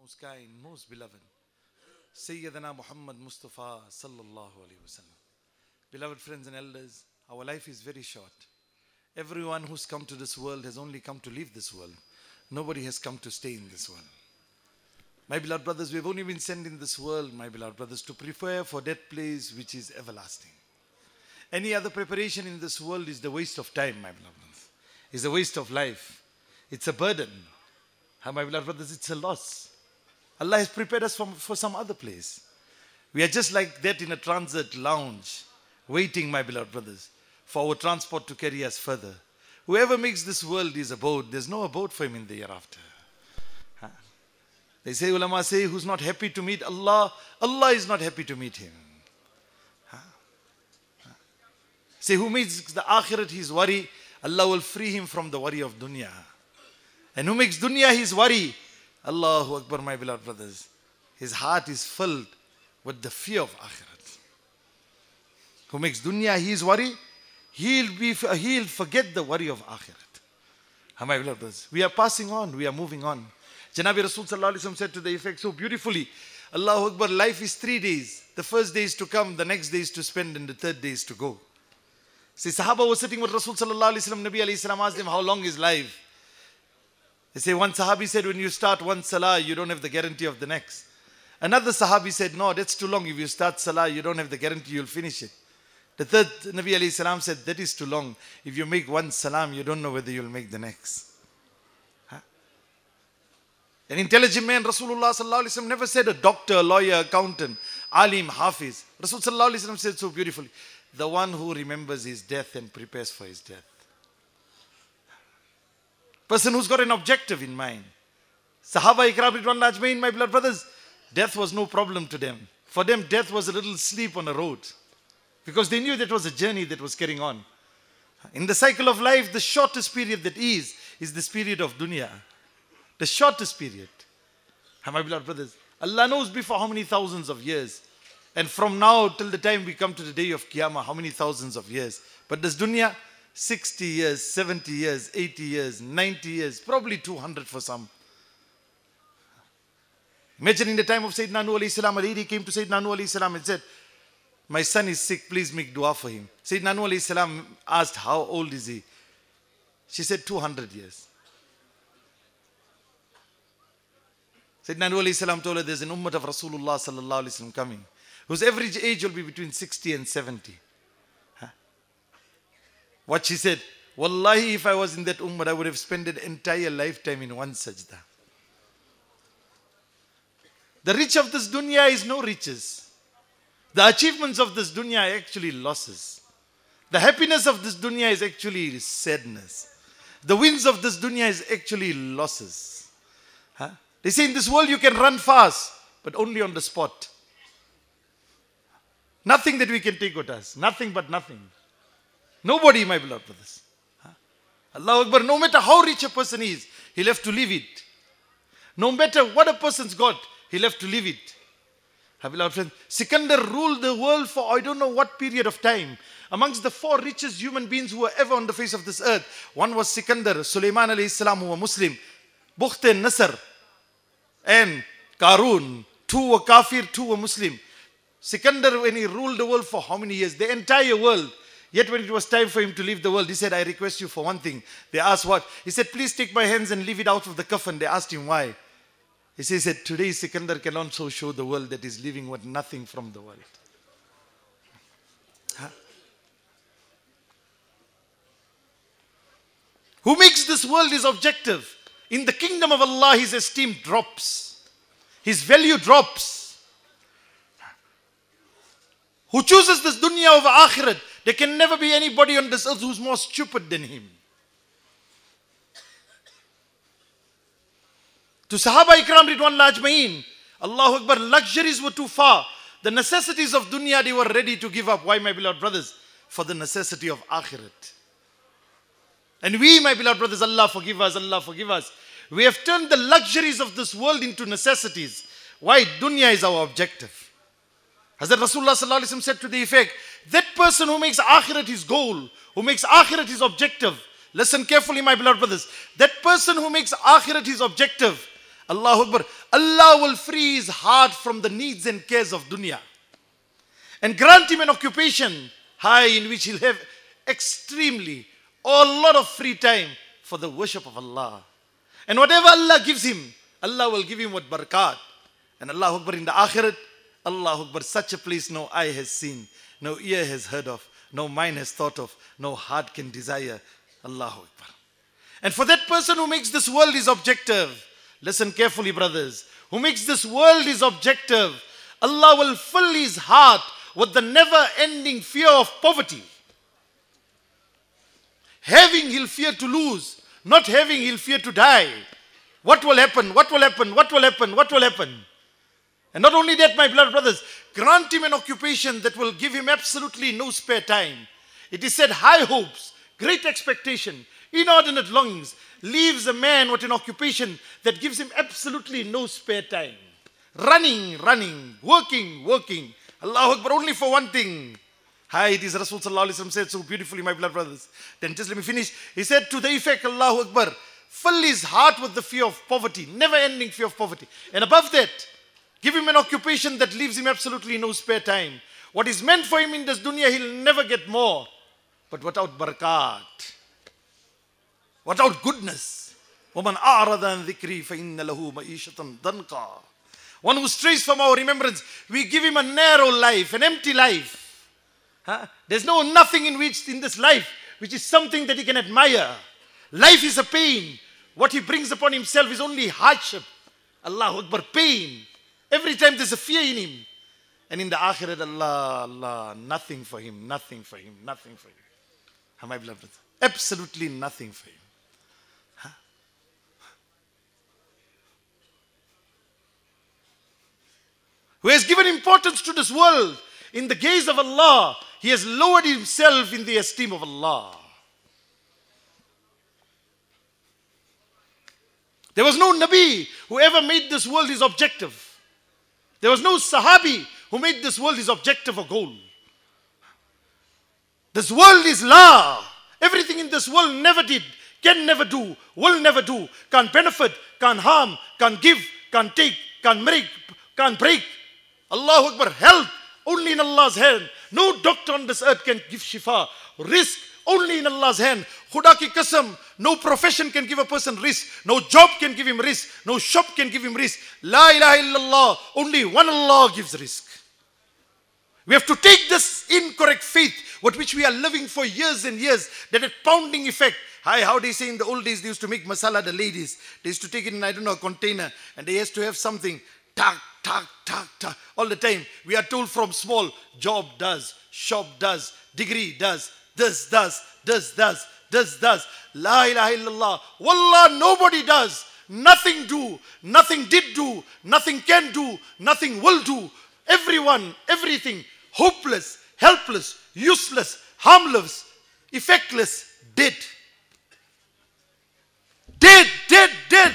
most kind, most beloved, Sayyidina Muhammad Mustafa Sallallahu Alaihi Wasallam. Beloved friends and elders, our life is very short. Everyone who's come to this world has only come to leave this world. Nobody has come to stay in this world. My beloved brothers, we've only been sent in this world, my beloved brothers, to prepare for that place which is everlasting. Any other preparation in this world is the waste of time, my beloved brothers. It's a waste of life. It's a burden. My beloved brothers, it's a loss. Allah has prepared us for some other place. We are just like that in a transit lounge, waiting, my beloved brothers, for our transport to carry us further. Whoever makes this world his abode, there's no abode for him in the hereafter. They say, ulama say, who's not happy to meet Allah, Allah is not happy to meet him. Say, who makes the akhirat his worry, Allah will free him from the worry of dunya. And who makes dunya his worry, Allahu Akbar, my beloved brothers, his heart is filled with the fear of akhirat. Who makes dunya his worry, he'll forget the worry of akhirat. My beloved brothers, we are passing on, we are moving on. Janabi Rasul Sallallahu Alaihi Wasallam said to the effect so beautifully, Allahu Akbar, life is 3 days. The first day is to come, the next day is to spend, and the third day is to go. See, Sahaba was sitting with Rasul Sallallahu Alaihi Wasallam. Nabi Alayhi Salam asked him, how long is life? They say, one Sahabi said, when you start one salah, you don't have the guarantee of the next. Another Sahabi said, no, that's too long. If you start salah, you don't have the guarantee you'll finish it. The third Nabi Alayhi Salam said, that is too long. If you make one salam, you don't know whether you'll make the next. An intelligent man, Rasulullah Sallallahu Alaihi Wasallam, never said a doctor, lawyer, accountant, alim, hafiz. Rasul Sallallahu Alaihi Wasallam said so beautifully, the one who remembers his death and prepares for his death. Person who's got an objective in mind. Sahaba Ikram Ridwan Ajmain, my beloved brothers, death was no problem to them. For them, death was a little sleep on a road. Because they knew that was a journey that was carrying on. In the cycle of life, the shortest period that is this period of dunya. The shortest period. My beloved brothers, Allah knows before how many thousands of years. And from now till the time we come to the day of Qiyamah, how many thousands of years. But this dunya, 60 years, 70 years, 80 years, 90 years, probably 200 for some. Imagine in the time of Sayyidina Nuh alayhi salam, a lady came to Sayyidina Nuh alayhi salam and said, my son is sick, please make dua for him. Sayyidina Nuh alayhi salam asked, how old is he? She said, 200 years. Sayyidina Nuh alayhi salam told her, there's an ummah of Rasulullah sallallahu alayhi wasallam coming, whose average age will be between 60 and 70. What she said, wallahi, if I was in that ummah, I would have spent an entire lifetime in one sajda. The rich of this dunya is no riches. The achievements of this dunya are actually losses. The happiness of this dunya is actually sadness. The wins of this dunya is actually losses. They say in this world you can run fast, but only on the spot. Nothing that we can take with us. Nothing but nothing. Nobody, my beloved brothers. Allahu Akbar, no matter how rich a person is, he'll have to leave it. No matter what a person's got, he'll have to leave it. Beloved friends, Sikandar ruled the world for I don't know what period of time. Amongst the 4 richest human beings who were ever on the face of this earth, one was Sikandar, Sulaiman alayhi salam, who were Muslim, Bukht Nasr, and Qarun. 2 were Kafir, 2 were Muslim. Sikandar, when he ruled the world for how many years? The entire world. Yet when it was time for him to leave the world, he said, I request you for one thing. They asked what? He said, please take my hands and leave it out of the coffin. They asked him why. He said, today Sikandar can also show the world that he's living with nothing from the world. Who makes this world his objective? In the kingdom of Allah, his esteem drops. His value drops. Who chooses this dunya over akhirat? There can never be anybody on this earth who's more stupid than him. To Sahaba Ikram Ridwan Ajmain, Allahu Akbar, luxuries were too far. The necessities of dunya they were ready to give up. Why, my beloved brothers? For the necessity of akhirat. And we, my beloved brothers, Allah forgive us, Allah forgive us. We have turned the luxuries of this world into necessities. Why? Dunya is our objective. Hazrat Rasulullah Sallallahu Alaihi Wasallam said to the effect, that person who makes akhirat his goal, who makes akhirat his objective, listen carefully, my beloved brothers, that person who makes akhirat his objective, Allahu Akbar. Allah will free his heart from the needs and cares of dunya. And grant him an occupation high in which he'll have extremely a lot of free time for the worship of Allah. And whatever Allah gives him, Allah will give him what barakat. And Allahu Akbar, in the akhirat, Allahu Akbar, such a place no eye has seen, no ear has heard of, no mind has thought of, no heart can desire. Allahu Akbar. And for that person who makes this world his objective, listen carefully, brothers, who makes this world his objective, Allah will fill his heart with the never-ending fear of poverty. Having, he'll fear to lose. Not having, he'll fear to die. What will happen? What will happen? What will happen? What will happen? And not only that, my beloved brothers, grant him an occupation that will give him absolutely no spare time. It is said high hopes, great expectation, inordinate longings leaves a man with an occupation that gives him absolutely no spare time. Running, working. Allahu Akbar, only for one thing. Hi, it is Rasul Sallallahu Alaihi Wasallam said so beautifully, my beloved brothers. Then just let me finish. He said to the effect, Allahu Akbar, fill his heart with the fear of poverty, never-ending fear of poverty. And above that, give him an occupation that leaves him absolutely no spare time. What is meant for him in this dunya, he'll never get more. But without barakat, without goodness, وَمَنْ أَعْرَضَ عَنْ ذِكْرِي فَإِنَّ لَهُ مَعِيشَةً ضَنْقًا. One who strays from our remembrance, we give him a narrow life, an empty life. There's nothing in this life which is something that he can admire. Life is a pain. What he brings upon himself is only hardship. Allahu Akbar, pain. Every time there's a fear in him. And in the akhirat, Allah, nothing for him. My beloved brothers, absolutely nothing for him. Who has given importance to this world, in the gaze of Allah, he has lowered himself in the esteem of Allah. There was no Nabi who ever made this world his objective. There was no Sahabi who made this world his objective or goal. This world is La. Everything in this world never did, can never do, will never do, can't benefit, can't harm, can't give, can't take, can't make, can't break. Allahu Akbar, health only in Allah's hand. No doctor on this earth can give shifa. Risk only in Allah's hand. Khuda ki qasam, no profession can give a person risk. No job can give him risk. No shop can give him risk. La ilaha illallah, only one Allah gives risk. We have to take this incorrect faith with which we are living for years and years, that a pounding effect. How they say in the old days, they used to make masala, the ladies. They used to take it in, a container, and they used to have something, tak, all the time. We are told from small, job does, shop does, degree does, this does. La ilaha illallah. Wallah, nobody does. Nothing do, nothing did do, nothing can do, nothing will do. Everyone, everything, hopeless, helpless, useless, harmless, effectless, dead. Dead.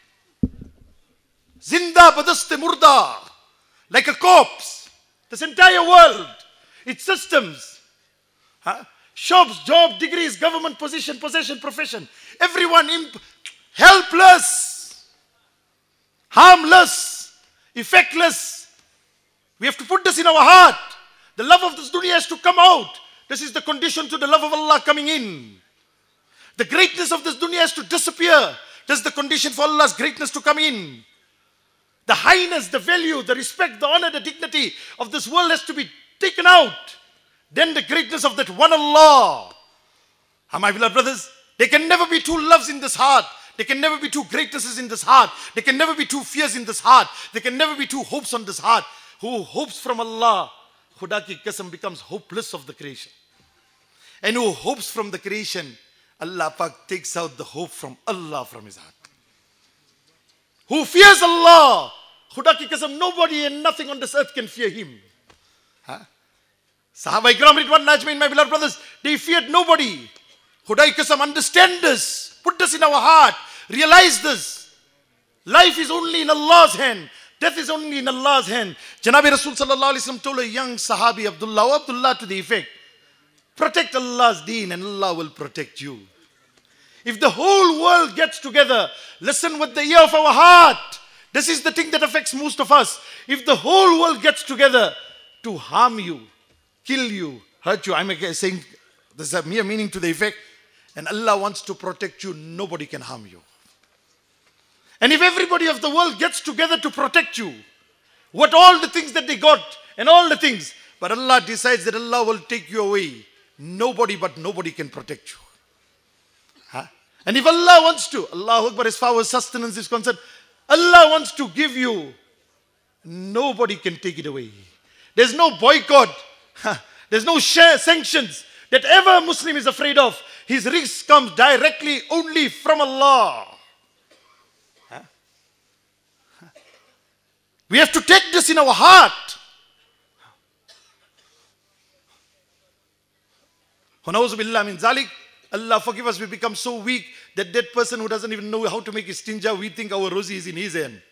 Zinda badaste murda. Like a corpse. This entire world, its systems, shops, job, degrees, government position, possession, profession. Everyone helpless, harmless, effectless. We have to put this in our heart. The love of this dunya has to come out. This is the condition to the love of Allah coming in. The greatness of this dunya has to disappear. This is the condition for Allah's greatness to come in. The highness, the value, the respect, the honor, the dignity of this world has to be taken out. Then the greatness of that one Allah. My beloved brothers, there can never be two loves in this heart. There can never be two greatnesses in this heart. There can never be two fears in this heart. There can never be two hopes on this heart. Who hopes from Allah, Khuda ki qasam, becomes hopeless of the creation. And who hopes from the creation, Allah Pak takes out the hope from Allah from his heart. Who fears Allah, Khuda ki qasam, nobody and nothing on this earth can fear him. Sahaba Ikram Ridwan Najmain, my beloved brothers, they feared nobody. Khuda ki qasam, understand this. Put this in our heart. Realize this. Life is only in Allah's hand. Death is only in Allah's hand. Janabi Rasul Sallallahu Alaihi Wasallam told a young Sahabi, Abdullah, to the effect, protect Allah's deen and Allah will protect you. If the whole world gets together, listen with the ear of our heart. This is the thing that affects most of us. If the whole world gets together to harm you, kill you, hurt you, I'm saying there's a mere meaning to the effect, and Allah wants to protect you, nobody can harm you. And if everybody of the world gets together to protect you, what all the things that they got and all the things, but Allah decides that Allah will take you away, nobody but nobody can protect you. Huh? And if Allah wants to, Allahu Akbar, as far as sustenance is concerned, Allah wants to give you, nobody can take it away. There's no boycott, there's no sanctions that ever a Muslim is afraid of. His risk comes directly only from Allah. Huh? We have to take this in our heart. Billah min zalik. Allah forgive us, we become so weak that person who doesn't even know how to make istinja, we think our rozi is in his hand.